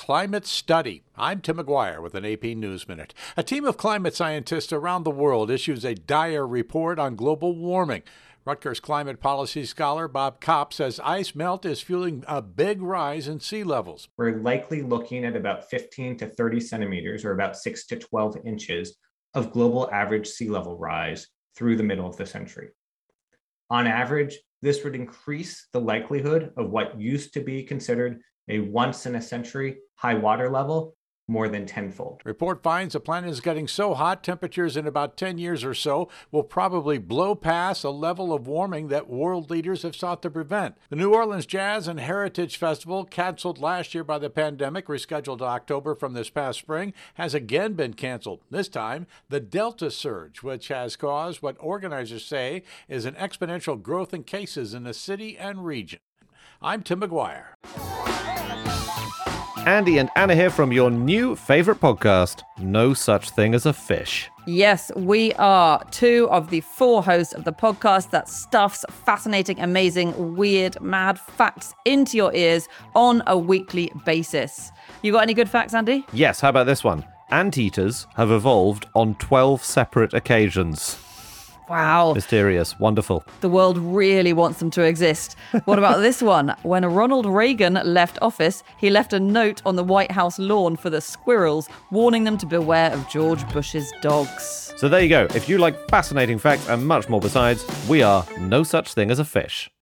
climate study. I'm Tim McGuire with an AP News Minute. A team of climate scientists around the world issues a dire report on global warming. Rutgers climate policy scholar Bob Kopp says ice melt is fueling a big rise in sea levels. We're likely looking at about 15 to 30 centimeters, or about 6 to 12 inches, of global average sea level rise through the middle of the century. On average, this would increase the likelihood of what used to be considered a once-in-a-century high water level more than tenfold. Report finds the planet is getting so hot, temperatures in about 10 years or so will probably blow past a level of warming that world leaders have sought to prevent. The New Orleans Jazz and Heritage Festival, canceled last year by the pandemic, rescheduled to October from this past spring, has again been canceled. This time, the Delta surge, which has caused what organizers say is an exponential growth in cases in the city and region. I'm Tim McGuire. Andy and Anna here from your new favorite podcast, No Such Thing as a Fish. Yes, we are two of the four hosts of the podcast that stuffs fascinating, amazing, weird, mad facts into your ears on a weekly basis. You got any good facts, Andy? Yes, how about this one? Anteaters have evolved on 12 separate occasions. Wow. Mysterious. Wonderful. The world really wants them to exist. What about this one? When Ronald Reagan left office, he left a note on the White House lawn for the squirrels, warning them to beware of George Bush's dogs. So there you go. If you like fascinating facts and much more besides, we are No Such Thing as a Fish.